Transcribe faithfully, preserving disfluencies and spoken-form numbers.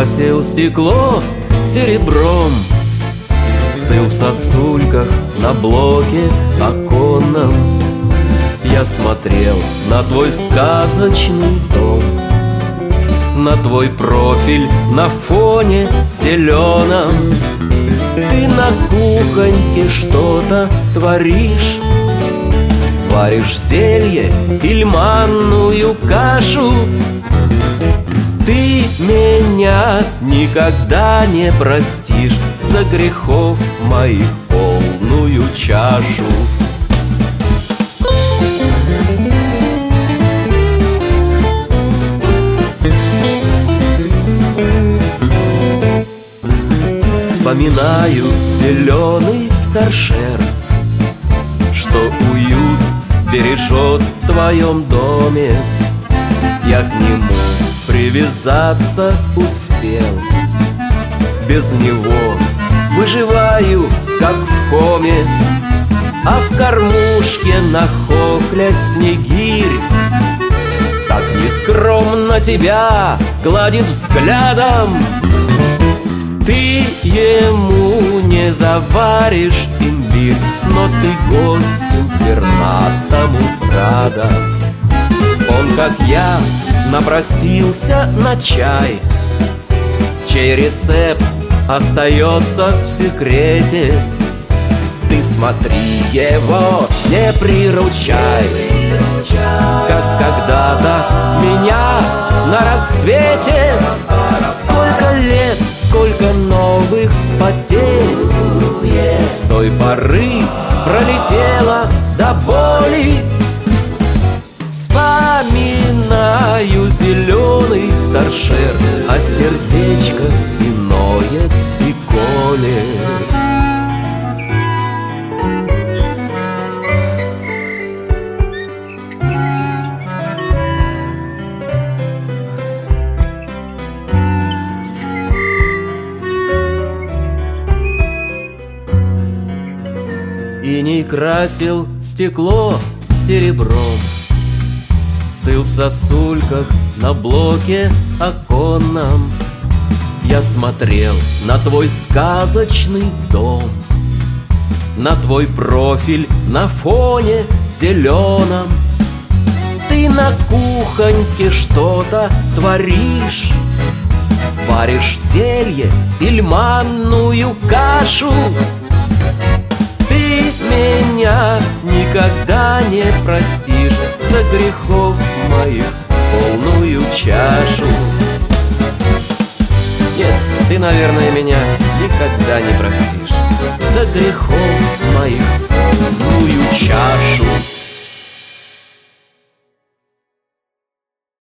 красил стекло серебром, стыл в сосульках на блоке оконном. Я смотрел на твой сказочный дом, на твой профиль на фоне зеленом. Ты на кухоньке что-то творишь, варишь зелье или манную кашу. Ты меня никогда не простишь за грехов моих полную чашу. Вспоминаю зеленый торшер, что уют бережет в твоем доме. Я к нему привязаться успел, без него выживаю, как в коме. А в кормушке нахохлясь снегирь так нескромно тебя гладит взглядом. Ты ему не заваришь имбирь, но ты гостю пернатому рада. Он, как я, напросился на чай, чей рецепт остается в секрете. Ты смотри его, не приручай, как когда-то меня на рассвете. Сколько лет, сколько новых потерь с той поры пролетело до боли. Вспоминаю зеленый торшер, а сердечко и ноет, и колет. И не красил стекло серебром, стыл в сосульках на блоке оконном. Я смотрел на твой сказочный дом, на твой профиль на фоне зеленом. Ты на кухоньке что-то творишь, варишь зелье или манную кашу. Ты меня никогда не простишь за грехов моих полную чашу. Нет, ты, наверное, меня никогда не простишь за грехов моих полную чашу.